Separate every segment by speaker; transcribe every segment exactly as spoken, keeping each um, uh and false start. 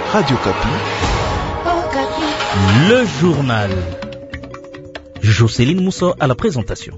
Speaker 1: Radio Kapi.
Speaker 2: Le journal. Jocelyne Moussa à la présentation.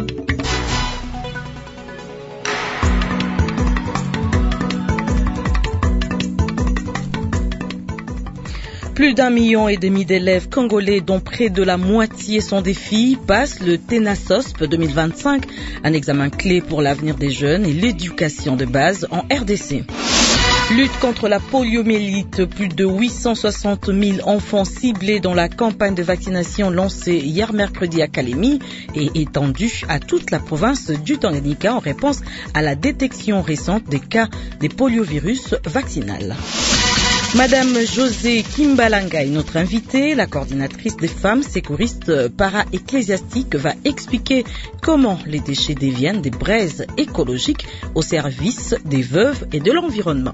Speaker 3: Plus d'un million et demi d'élèves congolais, dont près de la moitié sont des filles, passent le TENASOSP deux mille vingt-cinq, un examen clé pour l'avenir des jeunes et l'éducation de base en R D C. Lutte contre la poliomyélite, plus de huit cent soixante mille enfants ciblés dans la campagne de vaccination lancée hier mercredi à Kalemi et étendue à toute la province du Tanganyika en réponse à la détection récente des cas des poliovirus vaccinales. Madame José Kimbalanga est notre invitée. La coordinatrice des femmes sécuristes para-ecclésiastiques va expliquer comment les déchets deviennent des braises écologiques au service des veuves et de l'environnement.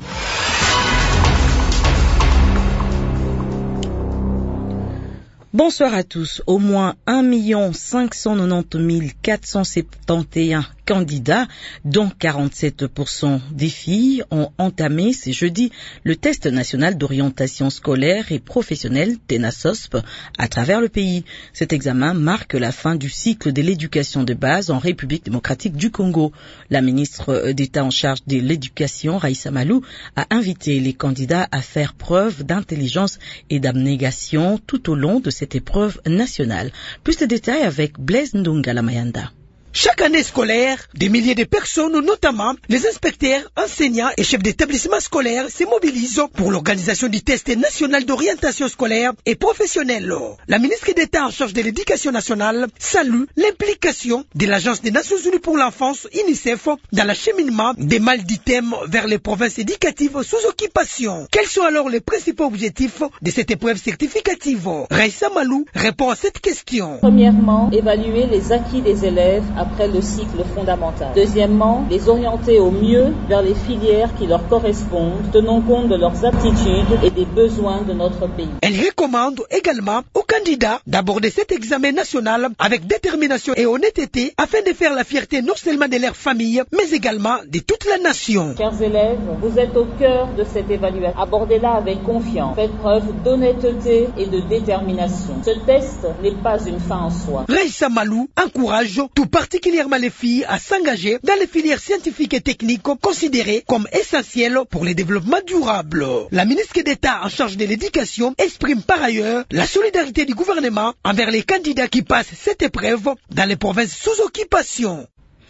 Speaker 3: Bonsoir à tous. Au moins un million cinq cent quatre-vingt-dix mille quatre cent soixante et onze candidats, dont quarante-sept pour cent des filles, ont entamé ce jeudi le test national d'orientation scolaire et professionnelle TENASOSP à travers le pays. Cet examen marque la fin du cycle de l'éducation de base en République démocratique du Congo. La ministre d'État en charge de l'éducation, Raissa Malou, a invité les candidats à faire preuve d'intelligence et d'abnégation tout au long de cette épreuve nationale. Plus de détails avec Blaise Ndungala Mayanda.
Speaker 4: Chaque année scolaire, des milliers de personnes, notamment les inspecteurs, enseignants et chefs d'établissement scolaire, se mobilisent pour l'organisation du test national d'orientation scolaire et professionnelle. La ministre d'État en charge de l'éducation nationale salue l'implication de l'Agence des Nations Unies pour l'enfance, UNICEF, dans l'acheminement des mal d'items vers les provinces éducatives sous occupation. Quels sont alors les principaux objectifs de cette épreuve certificative? Raissa Malou répond à cette question.
Speaker 5: Premièrement, évaluer les acquis des élèves après le cycle fondamental. Deuxièmement, les orienter au mieux vers les filières qui leur correspondent, tenant compte de leurs aptitudes et des besoins de notre pays.
Speaker 4: Elle recommande également aux candidats d'aborder cet examen national avec détermination et honnêteté afin de faire la fierté non seulement de leur famille, mais également de toute la nation.
Speaker 5: Chers élèves, vous êtes au cœur de cette évaluation. Abordez-la avec confiance. Faites preuve d'honnêteté et de détermination. Ce test n'est pas une fin en soi.
Speaker 4: Raissa Malou encourage tout particulièrement les filles à s'engager dans les filières scientifiques et techniques considérées comme essentielles pour le développement durable. La ministre d'État en charge de l'éducation exprime par ailleurs la solidarité du gouvernement envers les candidats qui passent cette épreuve dans les provinces sous occupation.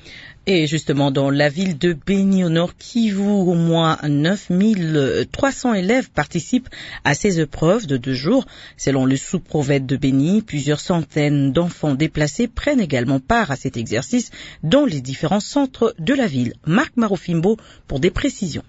Speaker 3: Et justement, dans la ville de Béni au Nord Kivu, au moins neuf mille trois cents élèves participent à ces épreuves de deux jours. Selon le sous-prophète de Béni, plusieurs centaines d'enfants déplacés prennent également part à cet exercice dans les différents centres de la ville. Marc Marofimbo pour des précisions.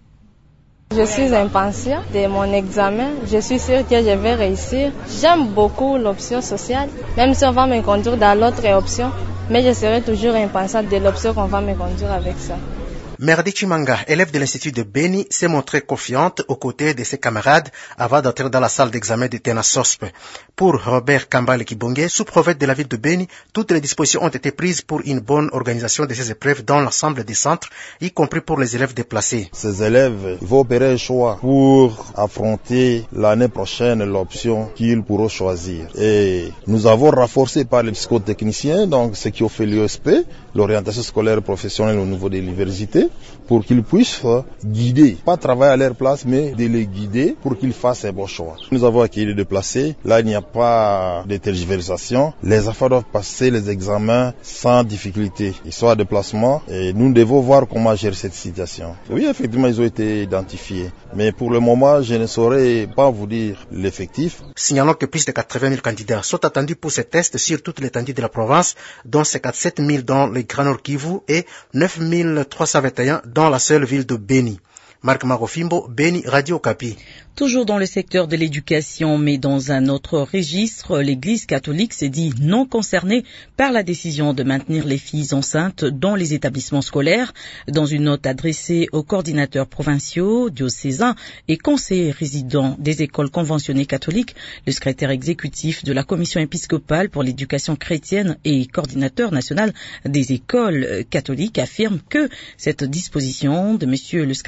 Speaker 6: Je suis impatient de mon examen. Je suis sûre que je vais réussir. J'aime beaucoup l'option sociale, même si on va me conduire dans l'autre option. Mais je serai toujours impatiente de l'option qu'on va me conduire avec ça.
Speaker 7: Merdi Chimanga, élève de l'Institut de Béni, s'est montrée confiante aux côtés de ses camarades avant d'entrer dans la salle d'examen de TENASOSP. Pour Robert Kambale Kibonge, sous-prophète de la ville de Béni, toutes les dispositions ont été prises pour une bonne organisation de ces épreuves dans l'ensemble des centres, y compris pour les élèves déplacés.
Speaker 8: Ces élèves vont opérer un choix pour affronter l'année prochaine l'option qu'ils pourront choisir. Et nous avons renforcé par les psychotechniciens, donc ceux qui ont fait l'U S P, l'orientation scolaire professionnelle au niveau de l'université, pour qu'ils puissent guider, pas travailler à leur place, mais de les guider pour qu'ils fassent un bon choix. Nous avons accueilli les déplacés, là il n'y a pas de tergiversation, les enfants doivent passer les examens sans difficulté, ils sont à déplacement et nous devons voir comment gérer cette situation. Oui, effectivement ils ont été identifiés, mais pour le moment je ne saurais pas vous dire l'effectif.
Speaker 7: Signalons que plus de quatre-vingt mille candidats sont attendus pour ces tests sur toute l'étendue de la province, dont cinquante-sept mille dans le Grand Nord Kivu et neuf mille trois cent vingt et un dans la seule ville de Béni. Marc Marofimbo, Béni, Radio Kapi.
Speaker 3: Toujours dans le secteur de l'éducation, mais dans un autre registre, l'Église catholique s'est dit non concernée par la décision de maintenir les filles enceintes dans les établissements scolaires. Dans une note adressée aux coordinateurs provinciaux, diocésains et conseillers résidents des écoles conventionnées catholiques, le secrétaire exécutif de la Commission épiscopale pour l'éducation chrétienne et coordinateur national des écoles catholiques affirme que cette disposition de monsieur le secrétaire général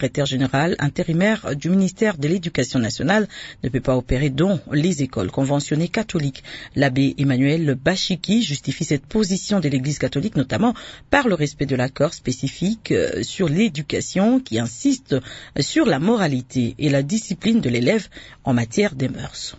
Speaker 3: général intérimaire du ministère de l'Éducation nationale ne peut pas opérer dans les écoles conventionnées catholiques. L'abbé Emmanuel Bachiki justifie cette position de l'Église catholique notamment par le respect de l'accord spécifique sur l'éducation qui insiste sur la moralité et la discipline de l'élève en matière des mœurs.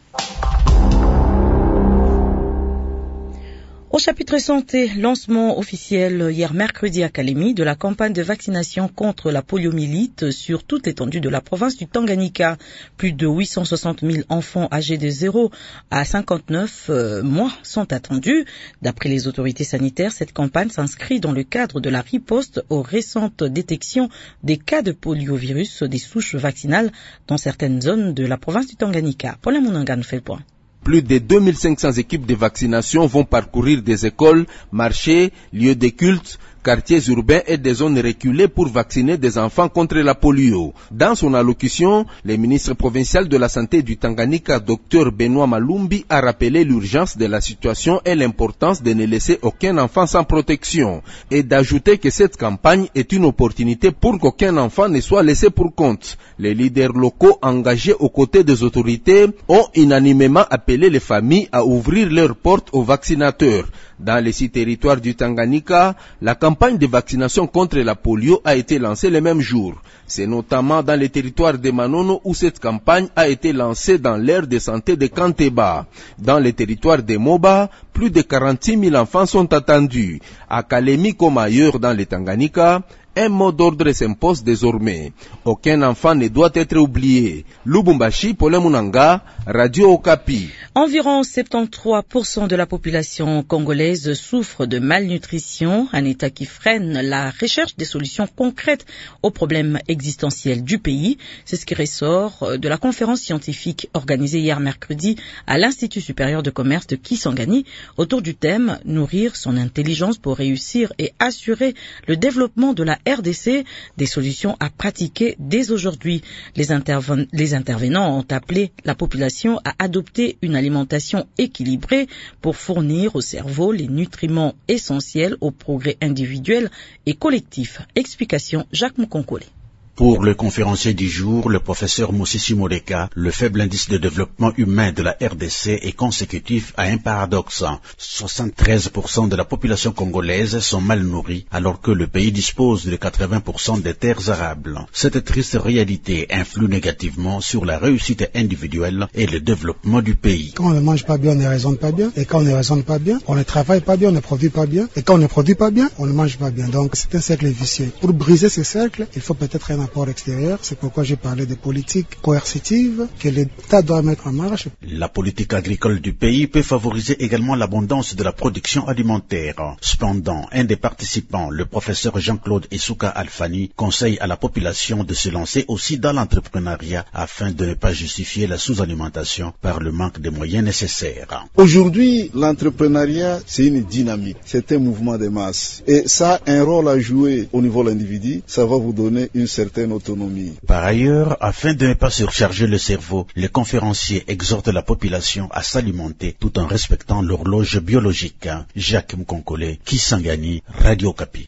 Speaker 3: Au chapitre santé, lancement officiel hier mercredi à Kalemi de la campagne de vaccination contre la poliomyélite sur toute l'étendue de la province du Tanganyika. Plus de huit cent soixante mille enfants âgés de zéro à cinquante-neuf mois sont attendus. D'après les autorités sanitaires, cette campagne s'inscrit dans le cadre de la riposte aux récentes détections des cas de poliovirus des souches vaccinales dans certaines zones de la province du Tanganyika. Paul Mounangan fait le point.
Speaker 1: Plus de deux mille cinq cents équipes de vaccination vont parcourir des écoles, marchés, lieux de culte, quartiers urbains et des zones reculées pour vacciner des enfants contre la polio. Dans son allocution, le ministre provincial de la Santé du Tanganyika, Dr Benoît Malumbi, a rappelé l'urgence de la situation et l'importance de ne laisser aucun enfant sans protection et d'ajouter que cette campagne est une opportunité pour qu'aucun enfant ne soit laissé pour compte. Les leaders locaux engagés aux côtés des autorités ont unanimement appelé les familles à ouvrir leurs portes aux vaccinateurs. Dans les six territoires du Tanganyika, la campagne de vaccination contre la polio a été lancée le même jour. C'est notamment dans les territoires de Manono où cette campagne a été lancée dans l'aire de santé de Kanteba. Dans les territoires de Moba, plus de quarante-six mille enfants sont attendus. À Kalemi comme ailleurs dans le Tanganyika, un mot d'ordre s'impose désormais. Aucun enfant ne doit être oublié. Lubumbashi, Paul Munanga, Radio Okapi.
Speaker 3: Environ soixante-treize pour cent de la population congolaise souffre de malnutrition, un état qui freine la recherche des solutions concrètes aux problèmes existentiels du pays. C'est ce qui ressort de la conférence scientifique organisée hier mercredi à l'Institut supérieur de commerce de Kisangani autour du thème « Nourrir son intelligence pour réussir et assurer le développement de la R D C, des solutions à pratiquer dès aujourd'hui. » Les, interven- les intervenants ont appelé la population à adopter une alimentation équilibrée pour fournir au cerveau les nutriments essentiels au progrès individuel et collectif. Explication Jacques Moukonkole.
Speaker 2: Pour le conférencier du jour, le professeur Moussissi Moreka, le faible indice de développement humain de la R D C est consécutif à un paradoxe. soixante-treize pour cent de la population congolaise sont mal nourris, alors que le pays dispose de quatre-vingts pour cent des terres arables. Cette triste réalité influe négativement sur la réussite individuelle et le développement du pays.
Speaker 9: Quand on ne mange pas bien, on ne raisonne pas bien. Et quand on ne raisonne pas bien, on ne travaille pas bien, on ne produit pas bien. Et quand on ne produit pas bien, on ne mange pas bien. Donc c'est un cercle vicieux. Pour briser ce cercle, il faut peut-être un apport extérieur. C'est pourquoi j'ai parlé de politiques coercitives que l'État doit mettre en marche.
Speaker 2: La politique agricole du pays peut favoriser également l'abondance de la production alimentaire. Cependant, un des participants, le professeur Jean-Claude Essouka Alfani, conseille à la population de se lancer aussi dans l'entrepreneuriat afin de ne pas justifier la sous-alimentation par le manque de moyens nécessaires.
Speaker 8: Aujourd'hui, l'entrepreneuriat, c'est une dynamique, c'est un mouvement de masse. Et ça a un rôle à jouer au niveau de l'individu, ça va vous donner une certaine autonomie.
Speaker 2: Par ailleurs, afin de ne pas surcharger le cerveau, les conférenciers exhortent la population à s'alimenter tout en respectant l'horloge biologique. Jacques Mkonkole, Kisangani, Radio Okapi.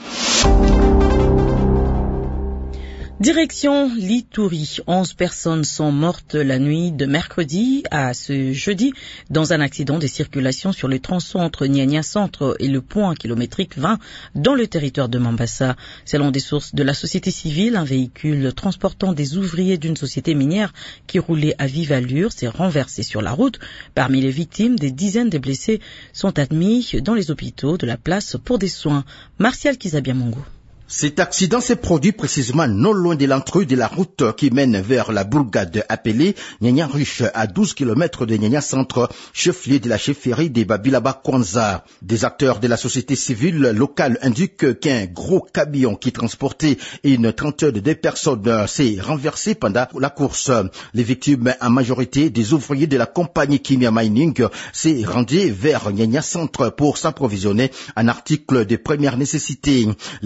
Speaker 3: Direction l'Ituri. Onze personnes sont mortes la nuit de mercredi à ce jeudi dans un accident de circulation sur le tronçon entre Niania Centre et le point kilométrique vingt dans le territoire de Mambasa. Selon des sources de la société civile, un véhicule transportant des ouvriers d'une société minière qui roulait à vive allure s'est renversé sur la route. Parmi les victimes, des dizaines de blessés sont admis dans les hôpitaux de la place pour des soins. Martial Kizabiamongo.
Speaker 10: Cet accident s'est produit précisément non loin de l'entrée de la route qui mène vers la bourgade appelée Niania Ruche, à douze kilomètres de Niania Centre, chef-lieu de la chefferie des Babilaba Kwanza. Des acteurs de la société civile locale indiquent qu'un gros camion qui transportait une trentaine de personnes s'est renversé pendant la course. Les victimes, en majorité des ouvriers de la compagnie Kimia Mining, s'est rendu vers Niania Centre pour s'approvisionner en articles de première nécessité. Les mêmes sources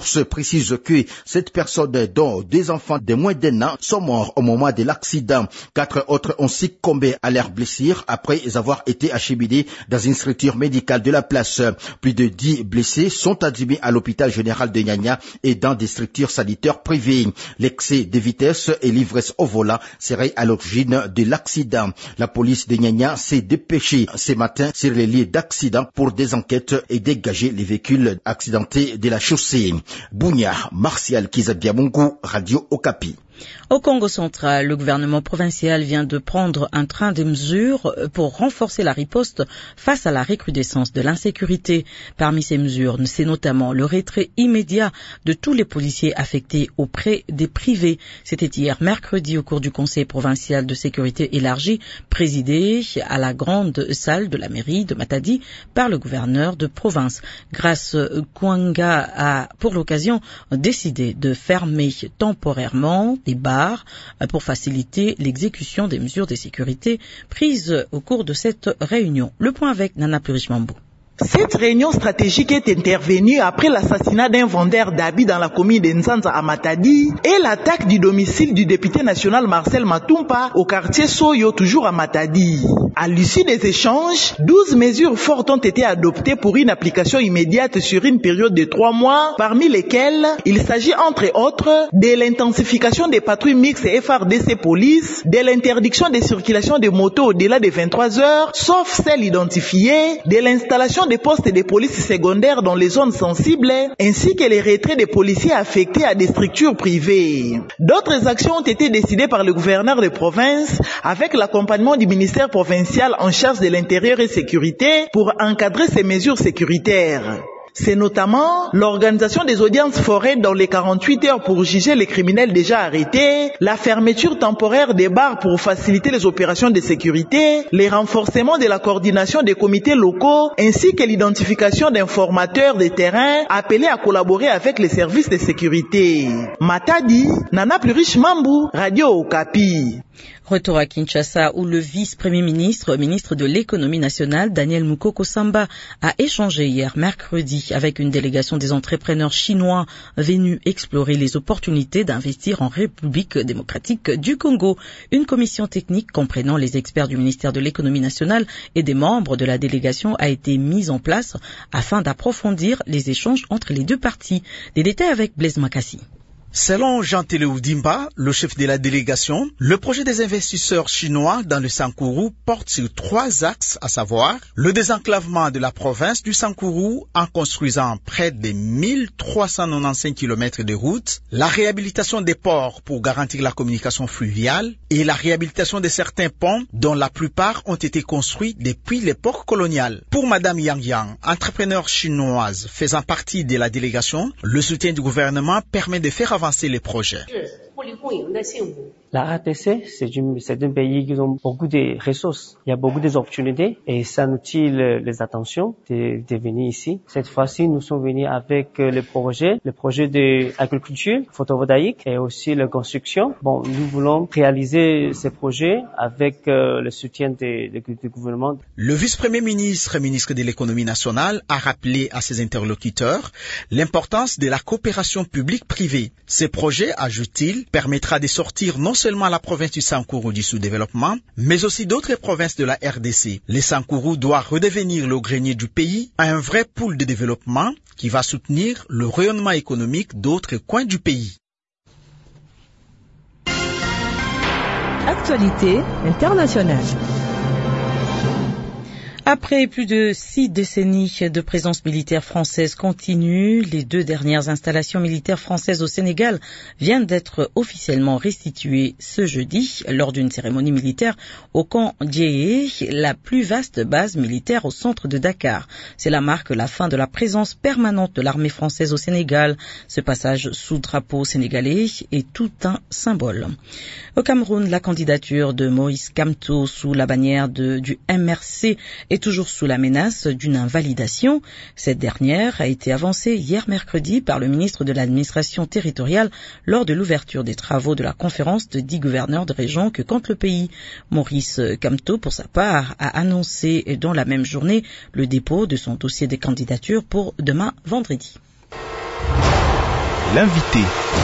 Speaker 10: sources précisent que cette personne, dont deux enfants de moins d'un an, sont morts au moment de l'accident. Quatre autres ont succombé à leurs blessures après avoir été acheminés dans une structure médicale de la place. Plus de dix blessés sont admis à l'hôpital général de Nyanya et dans des structures sanitaires privées. L'excès de vitesse et l'ivresse au volant seraient à l'origine de l'accident. La police de Nyanya s'est dépêchée ce matin sur les lieux d'accident pour des enquêtes et dégager les véhicules accidentés de la chaussée. Bounia, Martial Kizabiamungu, Radio Okapi.
Speaker 3: Au Congo central, le gouvernement provincial vient de prendre un train de mesures pour renforcer la riposte face à la recrudescence de l'insécurité. Parmi ces mesures, c'est notamment le retrait immédiat de tous les policiers affectés auprès des privés. C'était hier mercredi au cours du Conseil provincial de sécurité élargi, présidé à la grande salle de la mairie de Matadi par le gouverneur de province. Grâce Kwanga a, pour l'occasion, décidé de fermer temporairement des bars pour faciliter l'exécution des mesures de sécurité prises au cours de cette réunion. Le point avec Nana Plurish-Mambou.
Speaker 11: Cette réunion stratégique est intervenue après l'assassinat d'un vendeur d'habits dans la commune de Nzanza à Matadi et l'attaque du domicile du député national Marcel Matumpa au quartier Soyo, toujours à Matadi. À l'issue des échanges, douze mesures fortes ont été adoptées pour une application immédiate sur une période de trois mois, parmi lesquelles il s'agit entre autres de l'intensification des patrouilles mixtes F R D C Police, de l'interdiction des circulations de motos au-delà de vingt-trois heures, sauf celles identifiées, de l'installation des postes de police secondaires dans les zones sensibles, ainsi que les retraits des policiers affectés à des structures privées. D'autres actions ont été décidées par le gouverneur de province avec l'accompagnement du ministère provincial en charge de l'intérieur et sécurité pour encadrer ces mesures sécuritaires. C'est notamment l'organisation des audiences forêts dans les quarante-huit heures pour juger les criminels déjà arrêtés, la fermeture temporaire des bars pour faciliter les opérations de sécurité, les renforcements de la coordination des comités locaux, ainsi que l'identification d'informateurs de terrain appelés à collaborer avec les services de sécurité. Matadi, Nana Plurish-Mambou, Radio Okapi.
Speaker 3: Retour à Kinshasa où le vice-premier ministre, ministre de l'économie nationale, Daniel Mukoko Samba, a échangé hier mercredi avec une délégation des entrepreneurs chinois venus explorer les opportunités d'investir en République démocratique du Congo. Une commission technique comprenant les experts du ministère de l'économie nationale et des membres de la délégation a été mise en place afin d'approfondir les échanges entre les deux parties. Des détails avec Blaise Makassi.
Speaker 12: Selon Jean Teleoudimba, le chef de la délégation, le projet des investisseurs chinois dans le Sankourou porte sur trois axes, à savoir le désenclavement de la province du Sankourou en construisant près de mille trois cent quatre-vingt-quinze kilomètres de routes, la réhabilitation des ports pour garantir la communication fluviale et la réhabilitation de certains ponts dont la plupart ont été construits depuis l'époque coloniale. Pour Madame Yang Yang, entrepreneure chinoise faisant partie de la délégation, le soutien du gouvernement permet de faire avancer les projets.
Speaker 13: La R D C, c'est un pays qui a beaucoup de ressources, il y a beaucoup d'opportunités et ça nous tire les attentions de, de venir ici. Cette fois-ci, nous sommes venus avec le projet, le projet d'agriculture photovoltaïque et aussi la construction. Bon, nous voulons réaliser ces projets avec le soutien de, de, du gouvernement.
Speaker 12: Le vice-premier ministre, ministre de l'économie nationale, a rappelé à ses interlocuteurs l'importance de la coopération publique-privée. Ces projets, ajoute-t-il, permettra de sortir non seulement la province du Sankourou du sous-développement, mais aussi d'autres provinces de la R D C. Le Sankourou doit redevenir le grenier du pays, un vrai pôle de développement qui va soutenir le rayonnement économique d'autres coins du pays.
Speaker 14: Actualité internationale.
Speaker 3: Après plus de six décennies de présence militaire française continue, les deux dernières installations militaires françaises au Sénégal viennent d'être officiellement restituées ce jeudi lors d'une cérémonie militaire au camp Diéé, la plus vaste base militaire au centre de Dakar. Cela marque la fin de la présence permanente de l'armée française au Sénégal. Ce passage sous drapeau sénégalais est tout un symbole. Au Cameroun, la candidature de Moïse Kamto sous la bannière de, du M R C est toujours sous la menace d'une invalidation. Cette dernière a été avancée hier mercredi par le ministre de l'administration territoriale lors de l'ouverture des travaux de la conférence de dix gouverneurs de région que compte le pays. Maurice Kamto, pour sa part, a annoncé dans la même journée le dépôt de son dossier de candidature pour demain vendredi.
Speaker 12: L'invité.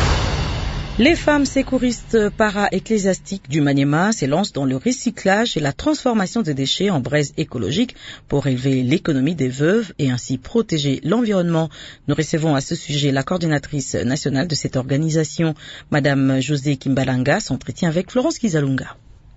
Speaker 3: Les femmes secouristes para-ecclésiastiques du Maniema s'élancent dans le recyclage et la transformation des déchets en braise écologique pour élever l'économie des veuves et ainsi protéger l'environnement. Nous recevons à ce sujet la coordinatrice nationale de cette organisation, Madame José Kimbalanga, s'entretient avec Florence Kizalunga.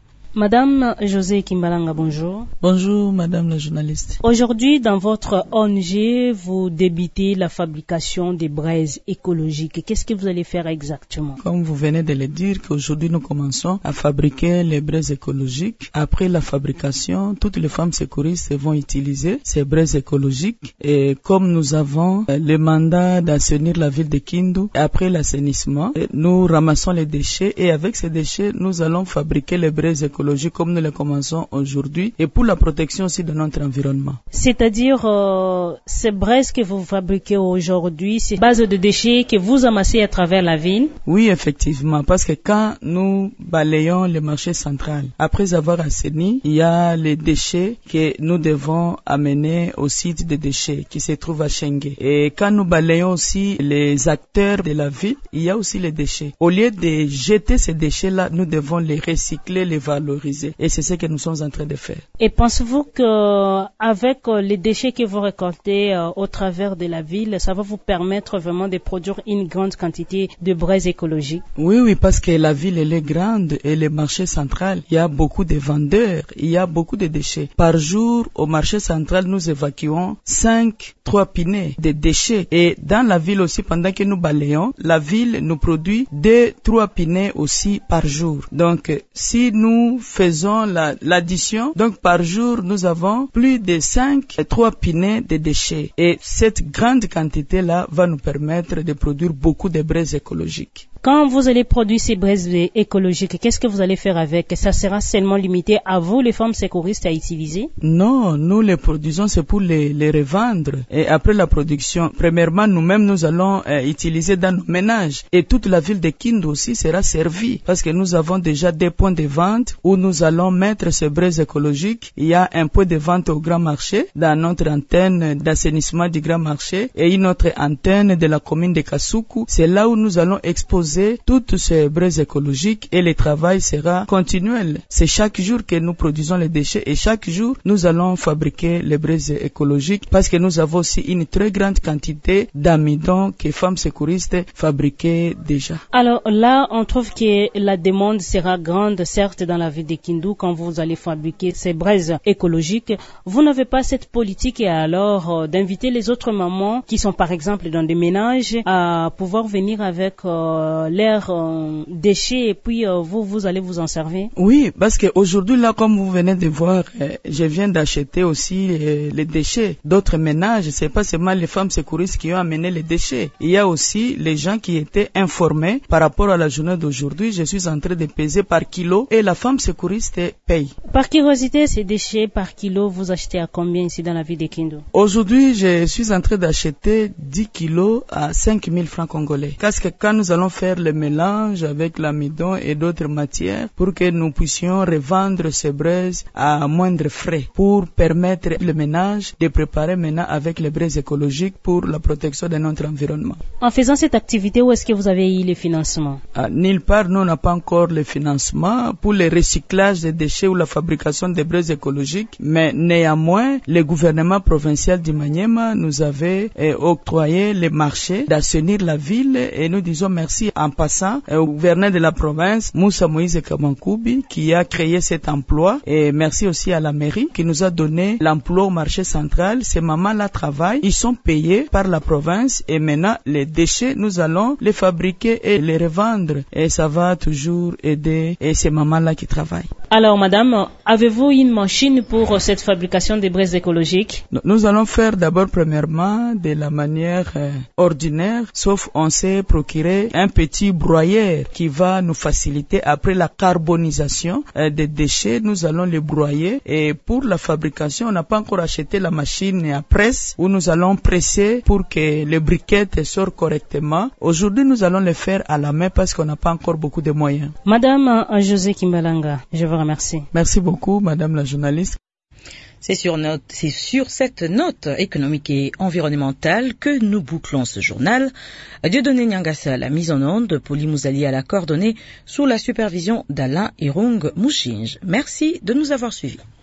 Speaker 14: Madame José Kimbalanga, bonjour.
Speaker 15: Bonjour, Madame la journaliste.
Speaker 14: Aujourd'hui, dans votre O N G, vous débutez la fabrication des braises écologiques. Qu'est-ce que vous allez faire exactement?
Speaker 15: Comme vous venez de le dire, qu'aujourd'hui nous commençons à fabriquer les braises écologiques. Après la fabrication, toutes les femmes secouristes vont utiliser ces braises écologiques. Et comme nous avons le mandat d'assainir la ville de Kindu, après l'assainissement, nous ramassons les déchets et avec ces déchets, nous allons fabriquer les braises écologiques comme nous le commençons aujourd'hui et pour la protection aussi de notre environnement.
Speaker 14: C'est-à-dire euh, ces braises que vous fabriquez aujourd'hui, c'est base de déchets que vous amassez à travers la ville?
Speaker 15: Oui, effectivement, parce que quand nous balayons le marché central, après avoir assaini, il y a les déchets que nous devons amener au site des déchets qui se trouve à Chengue. Et quand nous balayons aussi les acteurs de la ville, il y a aussi les déchets. Au lieu de jeter ces déchets-là, nous devons les recycler, les valoriser. Et c'est ce que nous sommes en train de faire.
Speaker 14: Et pensez-vous que avec les déchets que vous récoltez euh, au travers de la ville, ça va vous permettre vraiment de produire une grande quantité de braises écologiques?
Speaker 15: Oui, oui, parce que la ville elle est grande et le marché central, il y a beaucoup de vendeurs, il y a beaucoup de déchets. Par jour, au marché central, nous évacuons cinq, trois pinets de déchets. Et dans la ville aussi, pendant que nous balayons, la ville nous produit deux, trois pinets aussi par jour. Donc, si nous faisons la, l'addition, donc par jour, nous avons plus de cinq, trois pinets de déchets. Et cette grande quantité-là va nous permettre de produire beaucoup de braises écologiques.
Speaker 14: Quand vous allez produire ces braises écologiques, qu'est-ce que vous allez faire avec? Ça sera seulement limité à vous, les femmes secouristes, à utiliser?
Speaker 15: Non, nous les produisons, c'est pour les, les revendre. Et après la production, premièrement, nous-mêmes, nous allons euh, utiliser dans nos ménages. Et toute la ville de Kindu aussi sera servie. Parce que nous avons déjà des points de vente où nous allons mettre ces braises écologiques. Il y a un point de vente au grand marché, dans notre antenne d'assainissement du grand marché, et une autre antenne de la commune de Kasuku. C'est là où nous allons exposer toutes ces braises écologiques et le travail sera continuel. C'est chaque jour que nous produisons les déchets et chaque jour nous allons fabriquer les braises écologiques parce que nous avons aussi une très grande quantité d'amidon que femmes secouristes fabriquaient déjà.
Speaker 14: Alors là, on trouve que la demande sera grande, certes, dans la ville de Kindu quand vous allez fabriquer ces braises écologiques. Vous n'avez pas cette politique et alors euh, d'inviter les autres mamans qui sont par exemple dans des ménages à pouvoir venir avec euh, leurs euh, déchets et puis euh, vous, vous allez vous en servir?
Speaker 15: Oui, parce qu'aujourd'hui, là, comme vous venez de voir, euh, je viens d'acheter aussi euh, les déchets d'autres ménages. C'est pas seulement les femmes secouristes qui ont amené les déchets. Il y a aussi les gens qui étaient informés par rapport à la journée d'aujourd'hui. Je suis en train de peser par kilo et la femme secouriste paye.
Speaker 14: Par curiosité, ces déchets par kilo, vous achetez à combien ici dans la ville de Kindu?
Speaker 15: Aujourd'hui, je suis en train d'acheter dix kilos à cinq mille francs congolais. Parce que quand nous allons faire le mélange avec l'amidon et d'autres matières pour que nous puissions revendre ces braises à moindre frais pour permettre le ménage de préparer maintenant avec les braises écologiques pour la protection de notre environnement.
Speaker 14: En faisant cette activité, où est-ce que vous avez eu les financements?
Speaker 15: À nulle part, nous n'avons pas encore le financement pour le recyclage des déchets ou la fabrication des braises écologiques, mais néanmoins, le gouvernement provincial du Maniema nous avait eh, octroyé les marchés d'assainir la ville et nous disons merci en passant au gouverneur de la province, Moussa Moïse Kamankoubi, qui a créé cet emploi. Et merci aussi à la mairie qui nous a donné l'emploi au marché central. Ces mamans-là travaillent, ils sont payés par la province et maintenant les déchets, nous allons les fabriquer et les revendre. Et ça va toujours aider et ces mamans-là qui travaillent.
Speaker 14: Alors madame, avez-vous une machine pour cette fabrication des braises écologiques?
Speaker 15: Nous allons faire d'abord premièrement de la manière euh, ordinaire, sauf on s'est procuré un petit broyeur qui va nous faciliter après la carbonisation euh, des déchets. Nous allons les broyer et pour la fabrication, on n'a pas encore acheté la machine à presse où nous allons presser pour que les briquettes sortent correctement. Aujourd'hui, nous allons le faire à la main parce qu'on n'a pas encore beaucoup de moyens.
Speaker 14: Madame José Kimbalanga, je vous remercie.
Speaker 15: Merci beaucoup, madame la journaliste.
Speaker 3: C'est sur, note, c'est sur cette note économique et environnementale que nous bouclons ce journal. Dieudonné Nyangasa à la mise en onde, Poli Mouzali à la coordonnée, sous la supervision d'Alain Irung Mouchinge. Merci de nous avoir suivis.